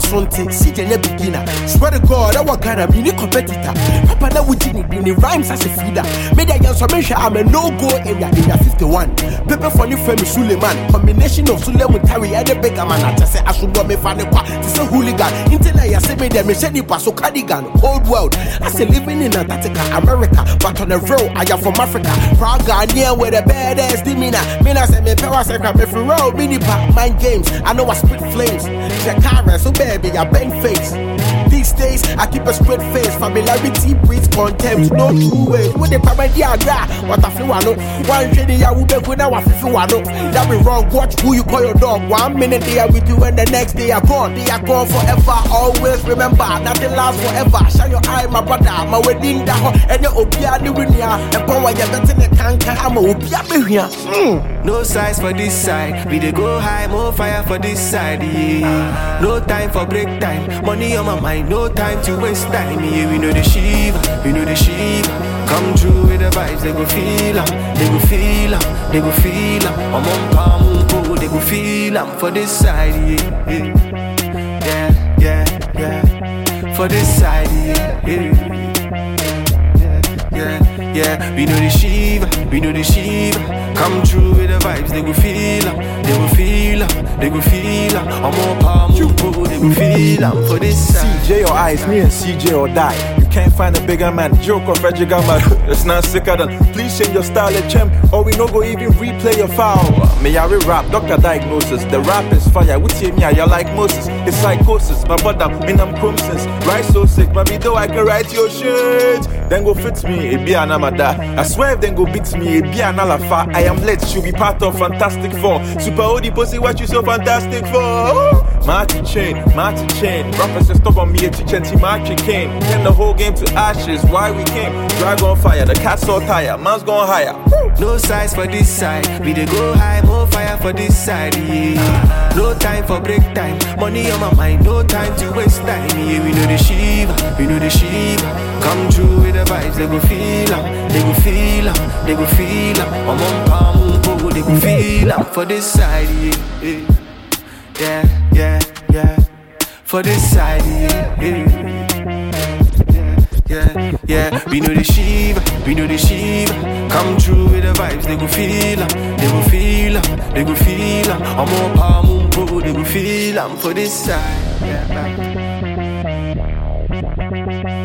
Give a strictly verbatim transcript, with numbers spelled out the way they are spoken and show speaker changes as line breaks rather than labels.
Wasn't C J ne beginner. Swear to God, I was gonna be a competitor. Papa na would in rhymes as a feeder. Made a young submission, I'm a no-go area in the fifty-one. Paper for new family Suleiman. Combination of Suleiman with Harry and the beggar man. I just say I should go me find a quack. It's a hooligan. Until I say me them, Machine Paso Cardigan. Old world. I say living in Antarctica, America. But on the road, I am from Africa. Praga, near where the badass demeanor. Mina say me power second, me for road. Mini pop, mind games. I know I spit flames. Shakara, so baby, I bend face. These days, I keep a straight face. Familiarity breeds contempt. No true ways. With the paradia, what I feel I know. One shady, I will be good now. I feel I know. That be wrong. Watch who you call your dog. One minute they are with you, and the next day are gone. They are gone forever. Always remember, nothing lasts forever. Shine your eye, my brother. My wedding, that hot, and your Obia, the winner. And power, you're getting a canker. I'm a Obia here.
No size for this side. We they go high, more fire for this side. Yeah. No time for break time. Money on my mind. No time to waste time. Yeah, we know the Shiva. We know the Shiva. Come through with the vibes. They go feel em. They go feel em. They go feel em. I'm on palm. They go feel em for this side. Yeah, yeah, yeah, yeah. For this side. Yeah, yeah. Yeah, yeah, we know the Shiva, we know the Shiva. Come true with the vibes, they go feel em, they go feel em, they go feel em. I'm more powerful, they go feel em for this side.
C J or I, it's me and C J or die. You can't find a bigger man, joke or Reggie Gamba. It's not sicker than, please change your style at champ, or we no go even replay your foul. Me I rap, doctor diagnosis, the rap is fire. We see me, I like Moses, it's psychosis. My brother, me I'm crimsons, right so sick, but me though I can write your shit. Then go fit me, it be an amada. I swear if then go beat me, it be an alafa. I am late, should be part of Fantastic Four. Super Odi pussy, what you so fantastic for? Martin Chain, Martin Chain. Rappers just stop on me, a teacher, T Martin Kane. Turn the whole game to ashes, why we came. Drag on fire, the cat's all tired, man's gone higher.
No size for this side, we they go high, more fire for this side, yeah. No time for break time, money on my mind, no time to waste time, yeah. We know the Shiva, we know the Shiva. Come true with the vibes, they go feel em, they go feel em, they go feel em. I'm on palm, they go feel em for this side, yeah, yeah, yeah, yeah. For this side, yeah, yeah. Yeah, yeah, we know the Shiva, we know the Shiva. Come true with the vibes, they go feel em, they go feel em, they go feel em. I'm more powerful, they go feel em for this side. Yeah,